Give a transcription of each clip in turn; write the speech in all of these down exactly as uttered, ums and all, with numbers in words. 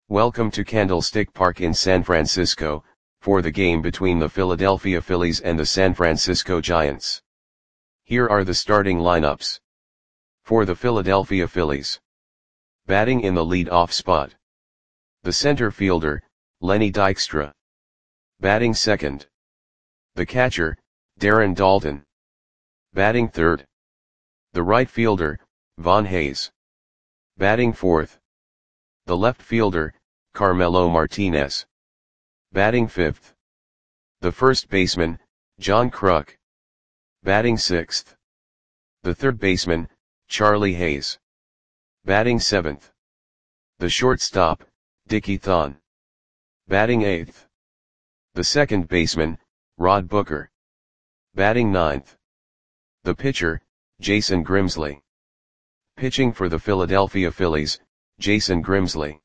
Welcome to Candlestick Park in San Francisco, for the game between the Philadelphia Phillies and the San Francisco Giants. Here are the starting lineups. For the Philadelphia Phillies. Batting in the lead-off spot. The center fielder, Lenny Dykstra. Batting second. The catcher, Darren Daulton. Batting third. The right fielder, Von Hayes. Batting fourth. The left fielder, Carmelo Martinez. Batting fifth. The first baseman, John Kruk. Batting sixth. The third baseman, Charlie Hayes. Batting seventh. The shortstop, Dickie Thon. Batting eighth. The second baseman, Rod Booker. Batting ninth. The pitcher, Jason Grimsley. Pitching for the Philadelphia Phillies, Jason Grimsley.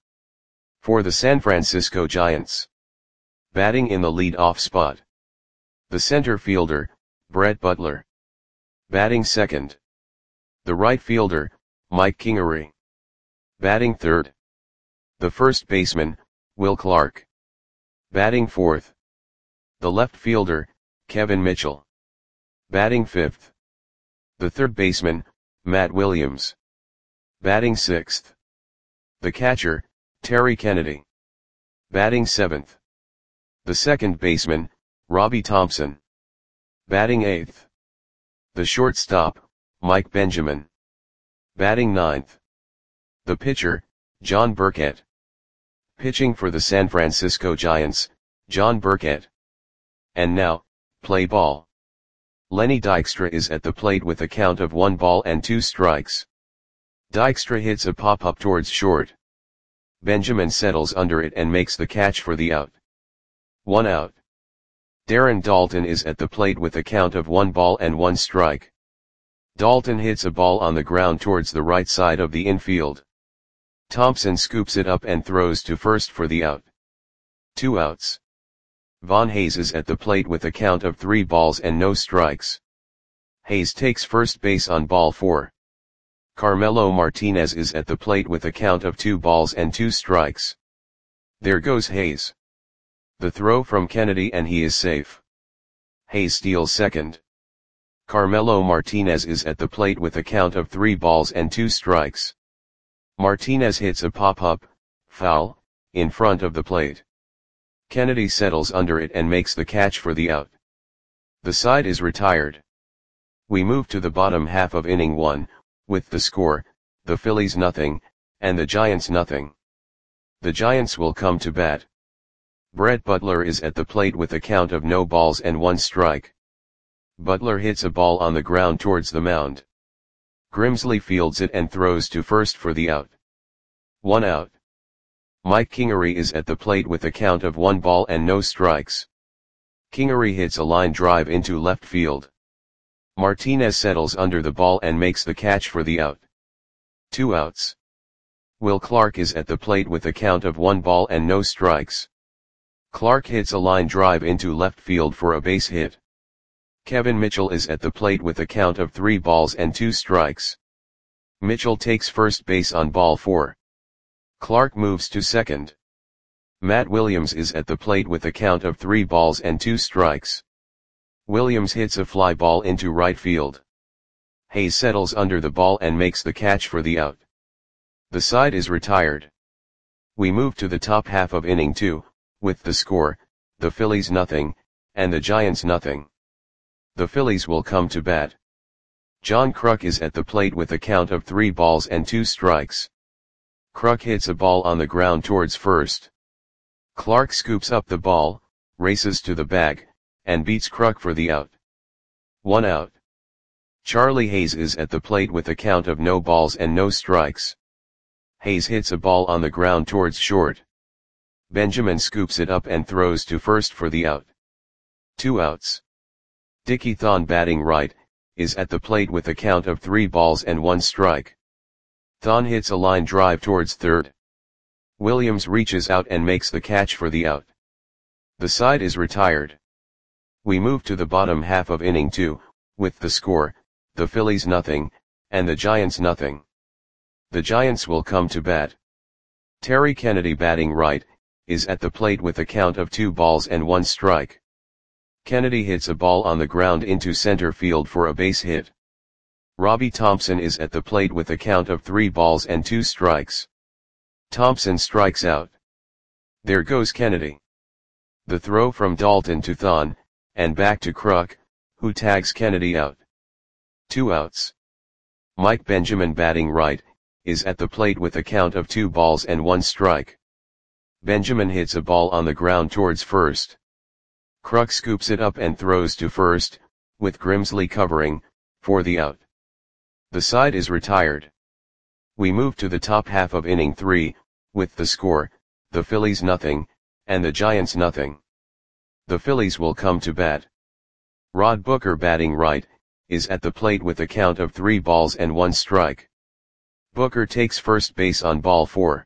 For the San Francisco Giants. Batting in the lead-off spot. The center fielder, Brett Butler. Batting second. The right fielder, Mike Kingery. Batting third. The first baseman, Will Clark. Batting fourth. The left fielder, Kevin Mitchell. Batting fifth. The third baseman, Matt Williams. Batting sixth. The catcher, Terry Kennedy. Batting seventh. The second baseman, Robbie Thompson. Batting eighth. The shortstop, Mike Benjamin. Batting ninth. The pitcher, John Burkett. Pitching for the San Francisco Giants, John Burkett. And now, play ball. Lenny Dykstra is at the plate with a count of one ball and two strikes. Dykstra hits a pop-up towards short. Benjamin settles under it and makes the catch for the out. One out. Darren Daulton is at the plate with a count of one ball and one strike. Daulton hits a ball on the ground towards the right side of the infield. Thompson scoops it up and throws to first for the out. Two outs. Von Hayes is at the plate with a count of three balls and no strikes. Hayes takes first base on ball four. Carmelo Martinez is at the plate with a count of two balls and two strikes. There goes Hayes. The throw from Kennedy and he is safe. Hayes steals second. Carmelo Martinez is at the plate with a count of three balls and two strikes. Martinez hits a pop-up, foul, in front of the plate. Kennedy settles under it and makes the catch for the out. The side is retired. We move to the bottom half of inning one, with the score, the Phillies nothing, and the Giants nothing. The Giants will come to bat. Brett Butler is at the plate with a count of no balls and one strike. Butler hits a ball on the ground towards the mound. Grimsley fields it and throws to first for the out. One out. Mike Kingery is at the plate with a count of one ball and no strikes. Kingery hits a line drive into left field. Martinez settles under the ball and makes the catch for the out. Two outs. Will Clark is at the plate with a count of one ball and no strikes. Clark hits a line drive into left field for a base hit. Kevin Mitchell is at the plate with a count of three balls and two strikes. Mitchell takes first base on ball four. Clark moves to second. Matt Williams is at the plate with a count of three balls and two strikes. Williams hits a fly ball into right field. Hayes settles under the ball and makes the catch for the out. The side is retired. We move to the top half of inning two, with the score, the Phillies nothing, and the Giants nothing. The Phillies will come to bat. John Kruk is at the plate with a count of three balls and two strikes. Kruk hits a ball on the ground towards first. Clark scoops up the ball, races to the bag, and beats Kruk for the out. One out. Charlie Hayes is at the plate with a count of no balls and no strikes. Hayes hits a ball on the ground towards short. Benjamin scoops it up and throws to first for the out. Two outs. Dickie Thon batting right, is at the plate with a count of three balls and one strike. Thon hits a line drive towards third. Williams reaches out and makes the catch for the out. The side is retired. We move to the bottom half of inning two, with the score, the Phillies nothing, and the Giants nothing. The Giants will come to bat. Terry Kennedy batting right, is at the plate with a count of two balls and one strike. Kennedy hits a ball on the ground into center field for a base hit. Robbie Thompson is at the plate with a count of three balls and two strikes. Thompson strikes out. There goes Kennedy. The throw from Dalton to Thon, and back to Kruk, who tags Kennedy out. Two outs. Mike Benjamin batting right, is at the plate with a count of two balls and one strike. Benjamin hits a ball on the ground towards first. Kruk scoops it up and throws to first, with Grimsley covering, for the out. The side is retired. We move to the top half of inning three, with the score, the Phillies nothing, and the Giants nothing. The Phillies will come to bat. Rod Booker batting right, is at the plate with a count of three balls and one strike. Booker takes first base on ball four.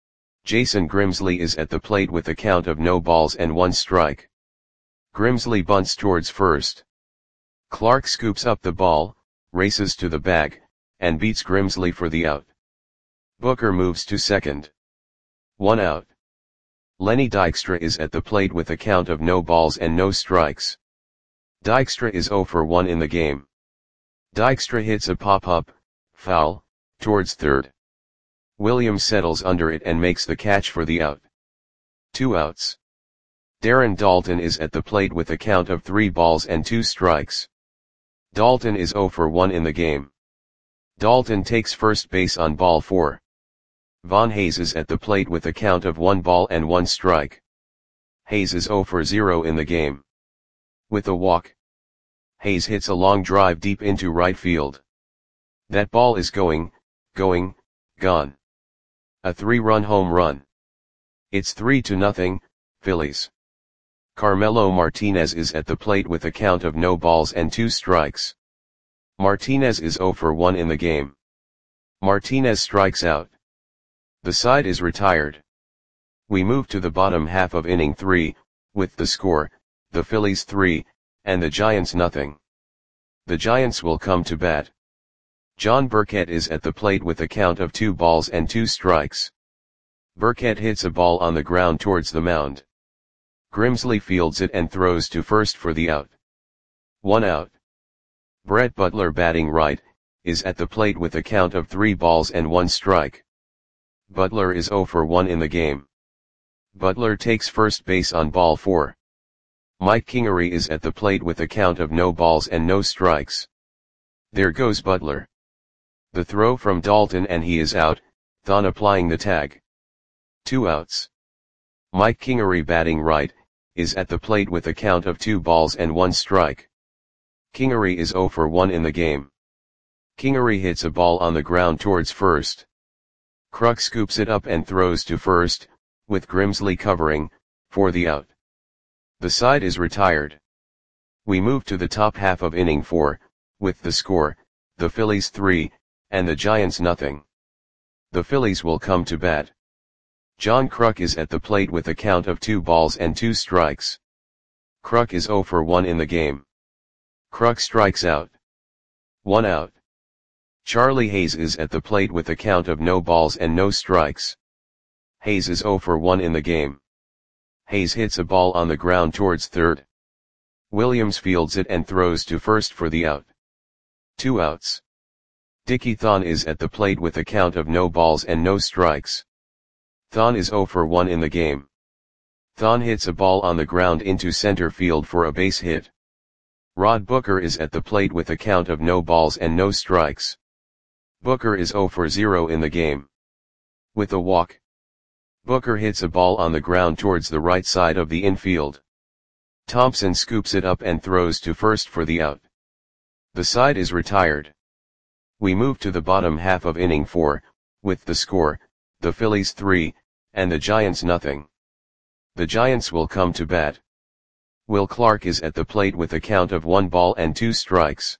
Jason Grimsley is at the plate with a count of no balls and one strike. Grimsley bunts towards first. Clark scoops up the ball, races to the bag, and beats Grimsley for the out. Booker moves to second. One out. Lenny Dykstra is at the plate with a count of no balls and no strikes. Dykstra is oh for one in the game. Dykstra hits a pop-up, foul, towards third. Williams settles under it and makes the catch for the out. Two outs. Darren Daulton is at the plate with a count of three balls and two strikes. Daulton is oh for one in the game. Daulton takes first base on ball four. Von Hayes is at the plate with a count of one ball and one strike. Hayes is oh for zero in the game. With a walk, Hayes hits a long drive deep into right field. That ball is going, going, gone. A three-run home run. It's three to nothing, Phillies. Carmelo Martinez is at the plate with a count of no balls and two strikes. Martinez is oh for one in the game. Martinez strikes out. The side is retired. We move to the bottom half of inning three, with the score, the Phillies three, and the Giants nothing. The Giants will come to bat. John Burkett is at the plate with a count of two balls and two strikes. Burkett hits a ball on the ground towards the mound. Grimsley fields it and throws to first for the out. One out. Brett Butler batting right, is at the plate with a count of three balls and one strike. Butler is oh for one in the game. Butler takes first base on ball four. Mike Kingery is at the plate with a count of no balls and no strikes. There goes Butler. The throw from Daulton and he is out, Thon applying the tag. Two outs. Mike Kingery batting right, is at the plate with a count of two balls and one strike. Kingery is oh for one in the game. Kingery hits a ball on the ground towards first. Kruk scoops it up and throws to first, with Grimsley covering, for the out. The side is retired. We move to the top half of inning four, with the score, the Phillies three, and the Giants nothing. The Phillies will come to bat. John Kruk is at the plate with a count of two balls and two strikes. Kruk is oh for one in the game. Kruk strikes out. One out. Charlie Hayes is at the plate with a count of no balls and no strikes. Hayes is oh for one in the game. Hayes hits a ball on the ground towards third. Williams fields it and throws to first for the out. Two outs. Dickie Thon is at the plate with a count of no balls and no strikes. Thon is oh for one in the game. Thon hits a ball on the ground into center field for a base hit. Rod Booker is at the plate with a count of no balls and no strikes. Booker is oh for zero in the game. With a walk, Booker hits a ball on the ground towards the right side of the infield. Thompson scoops it up and throws to first for the out. The side is retired. We move to the bottom half of inning four, with the score, the Phillies three, and the Giants nothing. The Giants will come to bat. Will Clark is at the plate with a count of one ball and two strikes.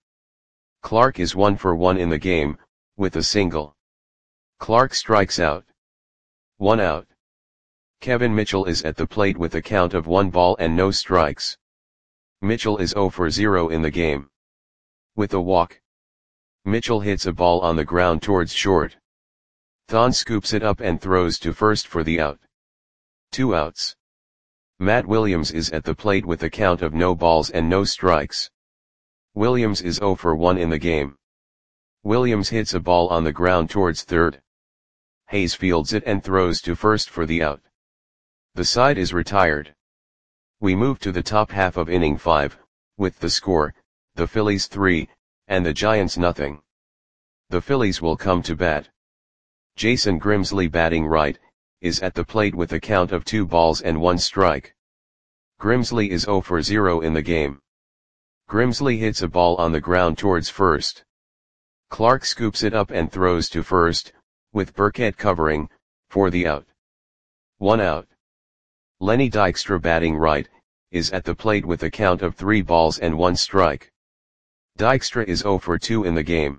Clark is one for one in the game, with a single. Clark strikes out. One out. Kevin Mitchell is at the plate with a count of one ball and no strikes. Mitchell is oh for zero in the game. With a walk, Mitchell hits a ball on the ground towards short. Thon scoops it up and throws to first for the out. Two outs. Matt Williams is at the plate with a count of no balls and no strikes. Williams is oh for one in the game. Williams hits a ball on the ground towards third. Hayes fields it and throws to first for the out. The side is retired. We move to the top half of inning five, with the score, the Phillies three, and the Giants nothing. The Phillies will come to bat. Jason Grimsley, batting right, is at the plate with a count of two balls and one strike. Grimsley is oh for zero in the game. Grimsley hits a ball on the ground towards first. Clark scoops it up and throws to first, with Burkett covering, for the out. One out. Lenny Dykstra, batting right, is at the plate with a count of three balls and one strike. Dykstra is oh for two in the game.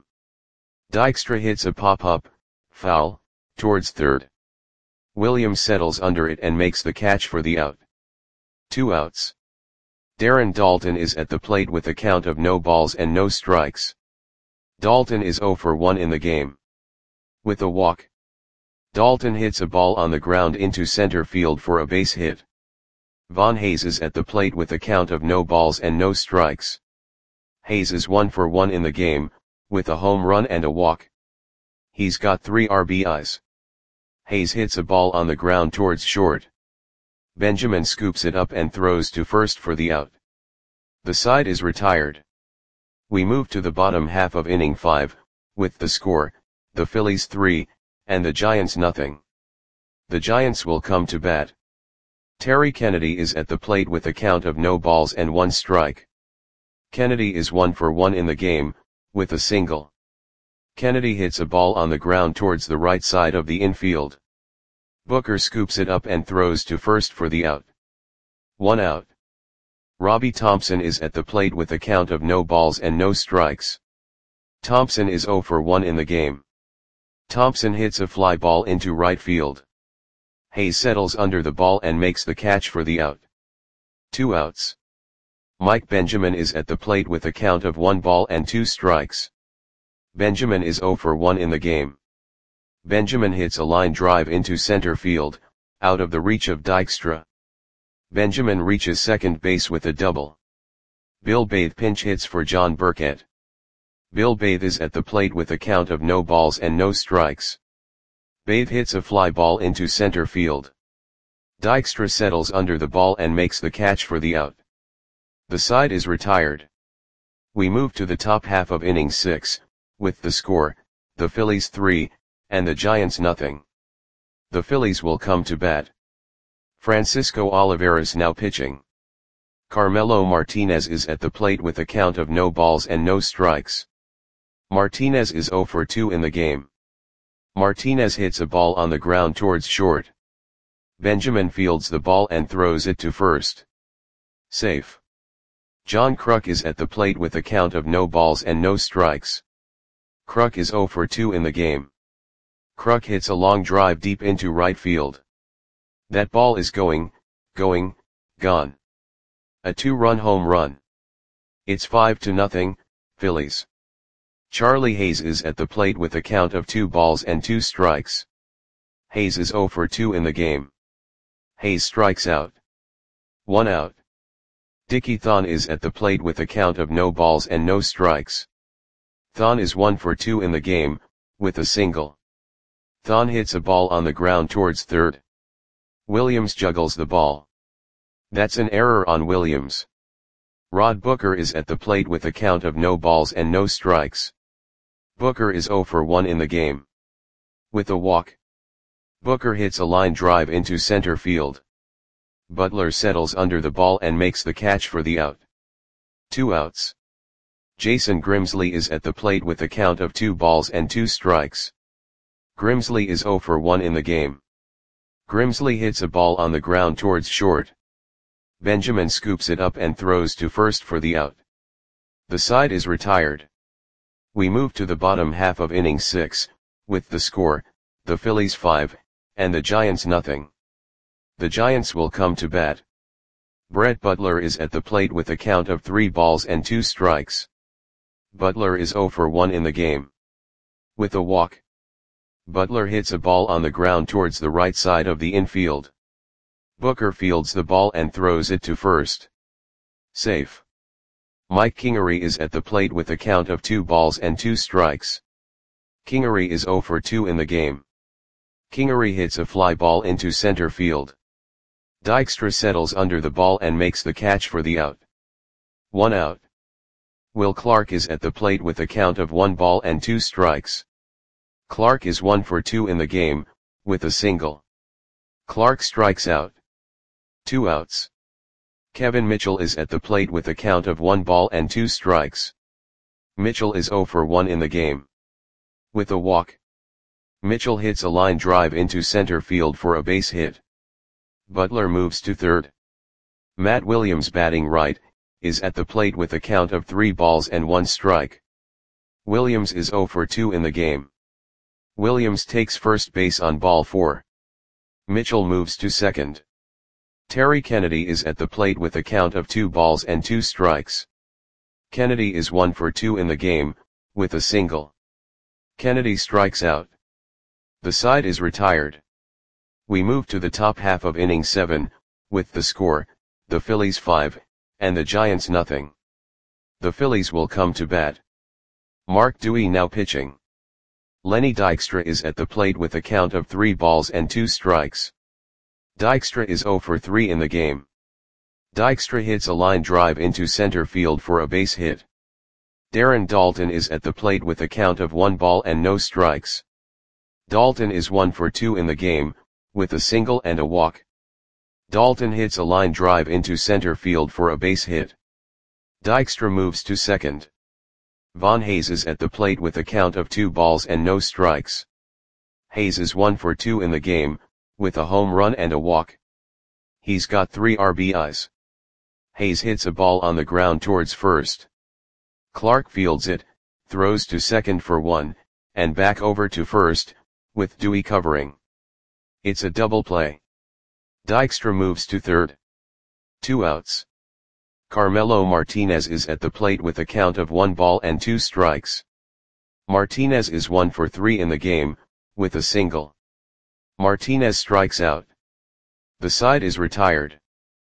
Dykstra hits a pop-up, foul, towards third. Williams settles under it and makes the catch for the out. Two outs. Darren Daulton is at the plate with a count of no balls and no strikes. Daulton is oh for one in the game. With a walk. Daulton hits a ball on the ground into center field for a base hit. Von Hayes is at the plate with a count of no balls and no strikes. Hayes is one for one in the game, with a home run and a walk. He's got three R B Is. Hayes hits a ball on the ground towards short. Benjamin scoops it up and throws to first for the out. The side is retired. We move to the bottom half of inning five, with the score, the Phillies three, and the Giants nothing. The Giants will come to bat. Terry Kennedy is at the plate with a count of no balls and one strike. Kennedy is one for one in the game, with a single. Kennedy hits a ball on the ground towards the right side of the infield. Booker scoops it up and throws to first for the out. One out. Robbie Thompson is at the plate with a count of no balls and no strikes. Thompson is oh for one in the game. Thompson hits a fly ball into right field. Hayes settles under the ball and makes the catch for the out. Two outs. Mike Benjamin is at the plate with a count of one ball and two strikes. Benjamin is oh for one in the game. Benjamin hits a line drive into center field, out of the reach of Dykstra. Benjamin reaches second base with a double. Bill Bathe pinch hits for John Burkett. Bill Bathe is at the plate with a count of no balls and no strikes. Bathe hits a fly ball into center field. Dykstra settles under the ball and makes the catch for the out. The side is retired. We move to the top half of inning six, with the score, the Phillies three, and the Giants nothing. The Phillies will come to bat. Francisco Olivares now pitching. Carmelo Martinez is at the plate with a count of no balls and no strikes. Martinez is oh for two in the game. Martinez hits a ball on the ground towards short. Benjamin fields the ball and throws it to first. Safe. John Kruk is at the plate with a count of no balls and no strikes. Kruk is oh for two in the game. Kruk hits a long drive deep into right field. That ball is going, going, gone. A two-run home run. It's five to nothing, Phillies. Charlie Hayes is at the plate with a count of two balls and two strikes. Hayes is oh for two in the game. Hayes strikes out. One out. Dickie Thon is at the plate with a count of no balls and no strikes. Thon is one for two in the game, with a single. Thon hits a ball on the ground towards third. Williams juggles the ball. That's an error on Williams. Rod Booker is at the plate with a count of no balls and no strikes. Booker is oh for one in the game. With a walk. Booker hits a line drive into center field. Butler settles under the ball and makes the catch for the out. Two outs. Jason Grimsley is at the plate with a count of two balls and two strikes. Grimsley is oh for one in the game. Grimsley hits a ball on the ground towards short. Benjamin scoops it up and throws to first for the out. The side is retired. We move to the bottom half of inning six, with the score, the Phillies five, and the Giants nothing. The Giants will come to bat. Brett Butler is at the plate with a count of three balls and two strikes. Butler is oh for one in the game. With a walk. Butler hits a ball on the ground towards the right side of the infield. Booker fields the ball and throws it to first. Safe. Mike Kingery is at the plate with a count of two balls and two strikes. Kingery is zero for two in the game. Kingery hits a fly ball into center field. Dykstra settles under the ball and makes the catch for the out. One out. Will Clark is at the plate with a count of one ball and two strikes. Clark is one for two in the game, with a single. Clark strikes out. Two outs. Kevin Mitchell is at the plate with a count of one ball and two strikes. Mitchell is zero for one in the game. With a walk. Mitchell hits a line drive into center field for a base hit. Butler moves to third. Matt Williams, batting right, is at the plate with a count of three balls and one strike. Williams is zero for two in the game. Williams takes first base on ball four. Mitchell moves to second. Terry Kennedy is at the plate with a count of two balls and two strikes. Kennedy is one for two in the game, with a single. Kennedy strikes out. The side is retired. We move to the top half of inning seven, with the score, the Phillies five, and the Giants nothing. The Phillies will come to bat. Mark Dewey now pitching. Lenny Dykstra is at the plate with a count of three balls and two strikes. Dykstra is zero for three in the game. Dykstra hits a line drive into center field for a base hit. Darren Daulton is at the plate with a count of one ball and no strikes. Daulton is one for two in the game, with a single and a walk. Daulton hits a line drive into center field for a base hit. Dykstra moves to second. Von Hayes is at the plate with a count of two balls and no strikes. Hayes is one for two in the game, with a home run and a walk. He's got three R B Is. Hayes hits a ball on the ground towards first. Clark fields it, throws to second for one, and back over to first, with Dewey covering. It's a double play. Dykstra moves to third. Two outs. Carmelo Martinez is at the plate with a count of one ball and two strikes. Martinez is one for three in the game, with a single. Martinez strikes out. The side is retired.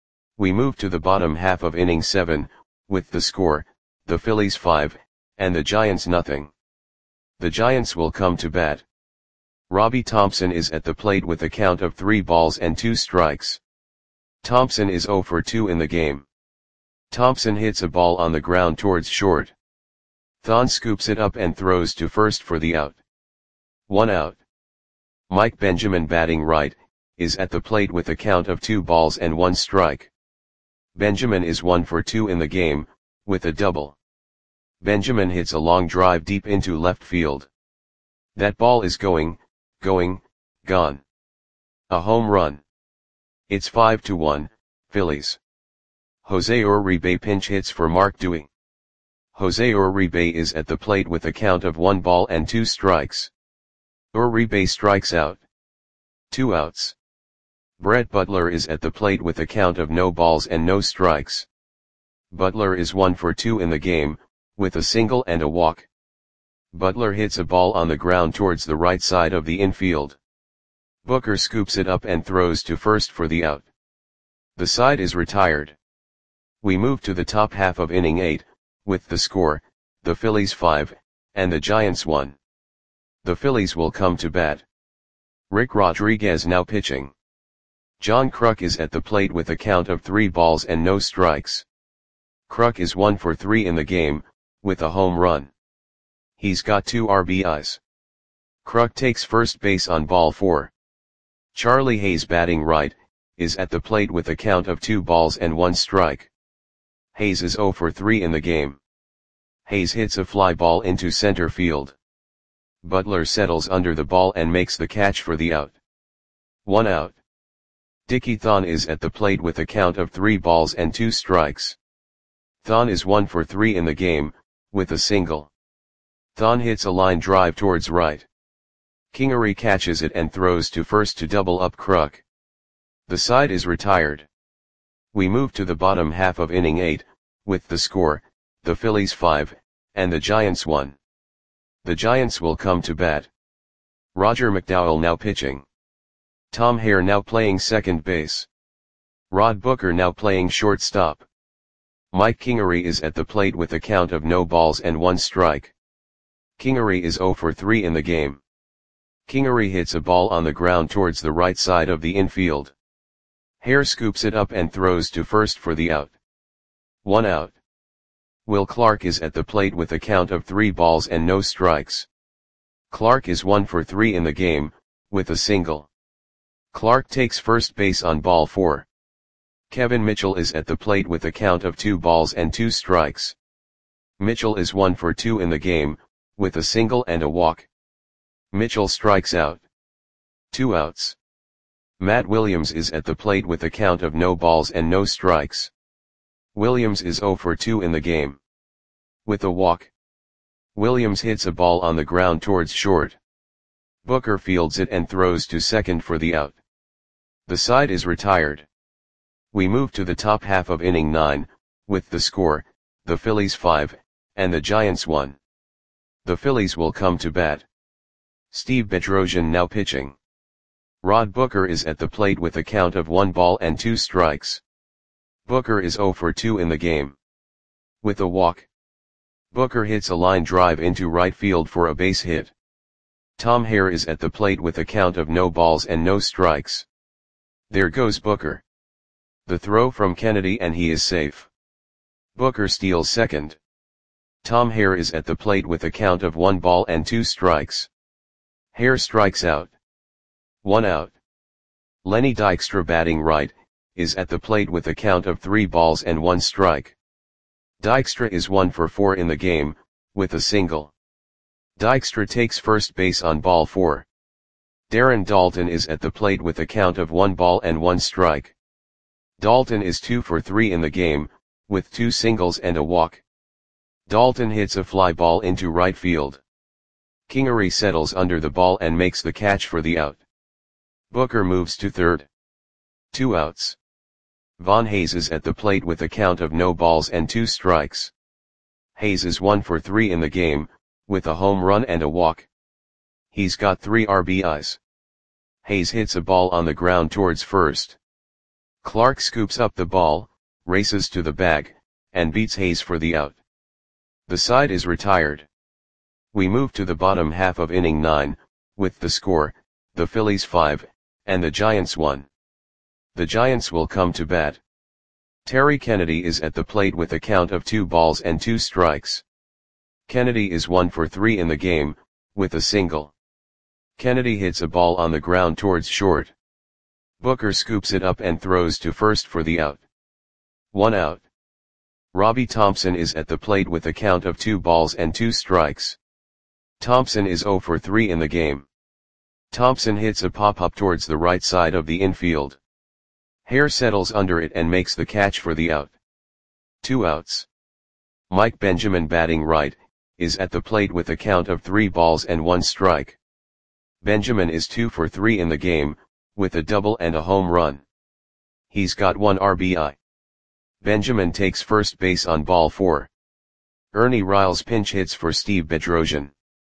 We move to the bottom half of inning seven, with the score, the Phillies five, and the Giants nothing. The Giants will come to bat. Robbie Thompson is at the plate with a count of three balls and two strikes. Thompson is zero for two in the game. Thompson hits a ball on the ground towards short. Thon scoops it up and throws to first for the out. One out. Mike Benjamin, batting right, is at the plate with a count of two balls and one strike. Benjamin is one for two in the game, with a double. Benjamin hits a long drive deep into left field. That ball is going, going, gone. A home run. It's five to one, Phillies. Jose Uribe pinch hits for Mark Dewey. Jose Uribe is at the plate with a count of one ball and two strikes. Uribe strikes out. Two outs. Brett Butler is at the plate with a count of no balls and no strikes. Butler is one for two in the game, with a single and a walk. Butler hits a ball on the ground towards the right side of the infield. Booker scoops it up and throws to first for the out. The side is retired. We move to the top half of inning eight, with the score, the Phillies five, and the Giants one. The Phillies will come to bat. Rick Rodriguez now pitching. John Kruk is at the plate with a count of three balls and no strikes. Kruk is one for three in the game, with a home run. He's got two R B Is. Kruk takes first base on ball four. Charlie Hayes, batting right, is at the plate with a count of two balls and one strike. Hayes is zero for three in the game. Hayes hits a fly ball into center field. Butler settles under the ball and makes the catch for the out. One out. Dickie Thon is at the plate with a count of three balls and two strikes. Thon is one for three in the game, with a single. Thon hits a line drive towards right. Kingery catches it and throws to first to double up Kruk. The side is retired. We move to the bottom half of inning eight, with the score, the Phillies five, and the Giants one. The Giants will come to bat. Roger McDowell now pitching. Tom Hare now playing second base. Rod Booker now playing shortstop. Mike Kingery is at the plate with a count of no balls and one strike. Kingery is zero for three in the game. Kingery hits a ball on the ground towards the right side of the infield. Hare scoops it up and throws to first for the out. One out. Will Clark is at the plate with a count of three balls and no strikes. Clark is one for three in the game, with a single. Clark takes first base on ball four. Kevin Mitchell is at the plate with a count of two balls and two strikes. Mitchell is one for two in the game, with a single and a walk. Mitchell strikes out. Two outs. Matt Williams is at the plate with a count of no balls and no strikes. Williams is zero for two in the game. With a walk. Williams hits a ball on the ground towards short. Booker fields it and throws to second for the out. The side is retired. We move to the top half of inning nine, with the score, the Phillies five, and the Giants one. The Phillies will come to bat. Steve Bedrosian now pitching. Rod Booker is at the plate with a count of one ball and two strikes. Booker is zero for two in the game. With a walk. Booker hits a line drive into right field for a base hit. Tom Hare is at the plate with a count of no balls and no strikes. There goes Booker. The throw from Kennedy and he is safe. Booker steals second. Tom Hare is at the plate with a count of one ball and two strikes. Hare strikes out. One out. Lenny Dykstra batting right, is at the plate with a count of three balls and one strike. Dykstra is one for four in the game, with a single. Dykstra takes first base on ball four. Darren Daulton is at the plate with a count of one ball and one strike. Daulton is two for three in the game, with two singles and a walk. Daulton hits a fly ball into right field. Kingery settles under the ball and makes the catch for the out. Booker moves to third. Two outs. Von Hayes is at the plate with a count of no balls and two strikes. Hayes is one for three in the game, with a home run and a walk. He's got three R B Is. Hayes hits a ball on the ground towards first. Clark scoops up the ball, races to the bag, and beats Hayes for the out. The side is retired. We move to the bottom half of inning nine, with the score, the Phillies five, and the Giants one. The Giants will come to bat. Terry Kennedy is at the plate with a count of two balls and two strikes. Kennedy is one for three in the game, with a single. Kennedy hits a ball on the ground towards short. Booker scoops it up and throws to first for the out. One out. Robbie Thompson is at the plate with a count of two balls and two strikes. Thompson is zero for three in the game. Thompson hits a pop-up towards the right side of the infield. Hare settles under it and makes the catch for the out. Two outs. Mike Benjamin batting right, is at the plate with a count of three balls and one strike. Benjamin is two for three in the game, with a double and a home run. He's got one R B I. Benjamin takes first base on ball four. Ernie Riles pinch hits for Steve Bedrosian.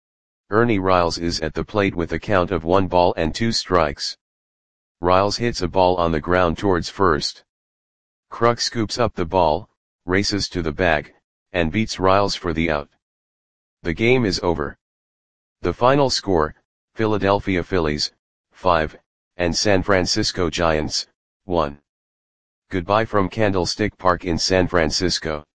Ernie Riles is at the plate with a count of one ball and two strikes. Riles hits a ball on the ground towards first. Kruk scoops up the ball, races to the bag, and beats Riles for the out. The game is over. The final score, Philadelphia Phillies, five, and San Francisco Giants, one. Goodbye from Candlestick Park in San Francisco.